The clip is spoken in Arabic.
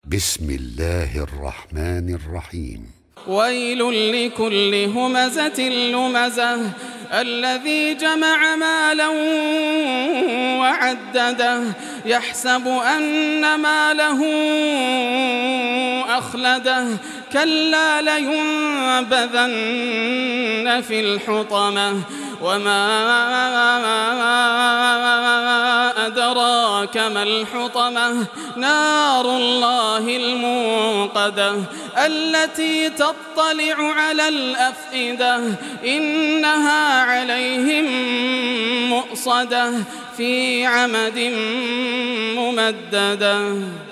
بسم الله الرحمن الرحيم. ويل لكل همزة لمزة الذي جمع مالا وعدده يحسب أن ماله أخلده كلا لينبذن في الحطمة وما أدراك ما الحطمة نار الله الموقدة التي تطلع على الأفئدة إنها عليهم مؤصدة في عمد ممددة.